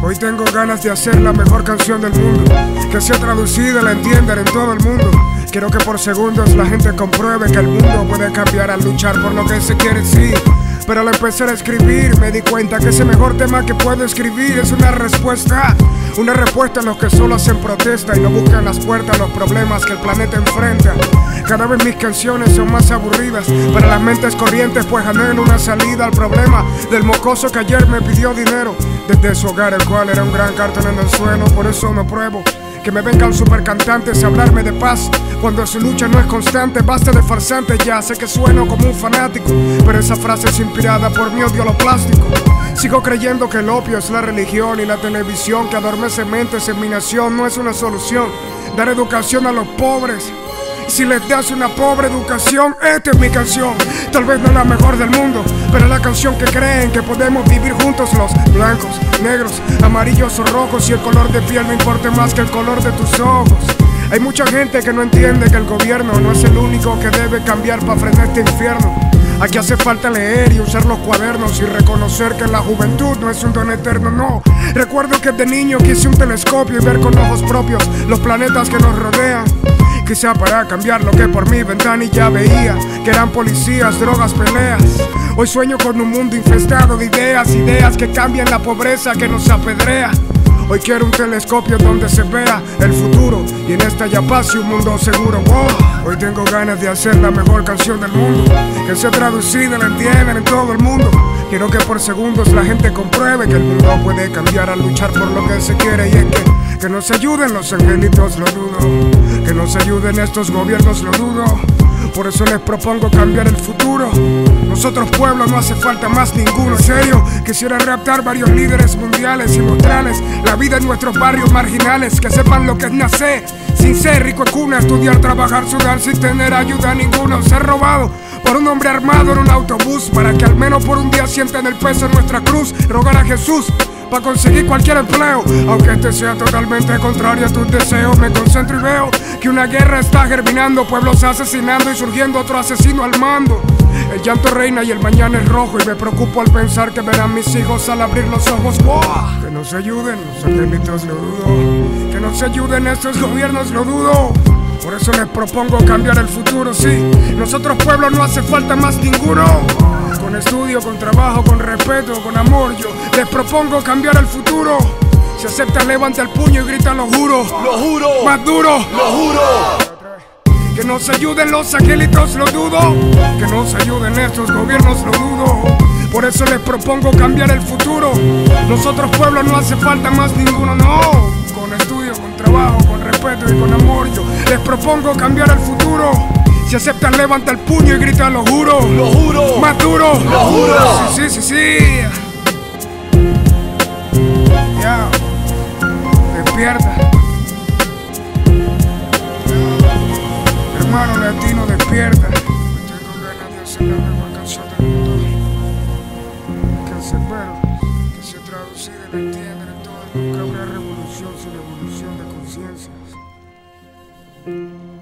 Hoy tengo ganas de hacer la mejor canción del mundo, que sea traducida y la entiendan en todo el mundo. Quiero que por segundos la gente compruebe que el mundo puede cambiar al luchar por lo que se quiere, sí. Pero al empezar a escribir me di cuenta que ese mejor tema que puedo escribir es una respuesta a los que solo hacen protesta y no buscan las puertas a los problemas que el planeta enfrenta. Cada vez mis canciones son más aburridas para las mentes corrientes, pues anhelo una salida al problema del mocoso que ayer me pidió dinero desde su hogar, el cual era un gran cartón en el suelo. Por eso no pruebo que me vengan supercantantes a hablarme de paz cuando su lucha no es constante. Basta de farsante ya, sé que sueno como un fanático, pero esa frase es inspirada por mi odio a lo plástico. Sigo creyendo que el opio es la religión y la televisión que adormece mentes en mi nación no es una solución. Dar educación a los pobres, si les das una pobre educación, esta es mi canción. Tal vez no es la mejor del mundo, pero es la canción que creen que podemos vivir juntos los blancos, negros, amarillos o rojos, y el color de piel no importa más que el color de tus ojos. Hay mucha gente que no entiende que el gobierno no es el único que debe cambiar para frenar este infierno. Aquí hace falta leer y usar los cuadernos y reconocer que la juventud no es un don eterno, no. Recuerdo que de niño quise un telescopio y ver con ojos propios los planetas que nos rodean. Quizá para cambiar lo que por mi ventanilla veía, que eran policías, drogas, peleas. Hoy sueño con un mundo infestado de ideas que cambian la pobreza que nos apedrea. Hoy quiero un telescopio donde se vea el futuro y en esta ya pase un mundo seguro. Hoy tengo ganas de hacer la mejor canción del mundo, que sea traducida y la entiendan en todo el mundo. Quiero que por segundos la gente compruebe que el mundo puede cambiar al luchar por lo que se quiere. Y es que nos ayuden los angelitos, lo dudo. Que nos ayuden estos gobiernos, lo dudo. Por eso les propongo cambiar el futuro. Nosotros pueblo no hace falta más ninguno. En serio, quisiera raptar varios líderes mundiales y mostrarles la vida en nuestros barrios marginales, que sepan lo que es nacer sin ser rico en cuna, estudiar, trabajar, sudar sin tener ayuda ninguna, ser robado por un hombre armado en un autobús, para que al menos por un día sientan el peso de nuestra cruz. Rogar a Jesús para conseguir cualquier empleo, aunque este sea totalmente contrario a tus deseos. Me concentro y veo que una guerra está germinando, pueblos asesinando y surgiendo otro asesino al mando. El llanto reina y el mañana es rojo, y me preocupo al pensar que verán mis hijos al abrir los ojos. ¡Wow! Que nos ayuden los angelitos, lo dudo. Que nos ayuden estos gobiernos, lo dudo. Por eso les propongo cambiar el futuro, sí. Nosotros pueblo no hace falta más ninguno. Con estudio, con trabajo, con respeto, con amor, yo les propongo cambiar el futuro. Si aceptas, levanta el puño y grita, lo juro. Lo juro. Más duro. Lo juro. Que nos ayuden los angelitos, lo dudo. Que nos ayuden estos gobiernos, lo dudo. Por eso les propongo cambiar el futuro. Nosotros pueblo no hace falta más ninguno, no. Con estudio, con trabajo, con respeto y con amor, yo les propongo cambiar el futuro. Si aceptan, levanta el puño y grita, lo juro. Lo juro. Más duro. Lo juro. Sí. Ya. Despierta. Hermano latino, despierta. Tengo ganas de hacer la mejor canción del mundo. Cancerbero, que sea traducida y la entiendan en todo el mundo. Que habrá revolución sin evolución de conciencias.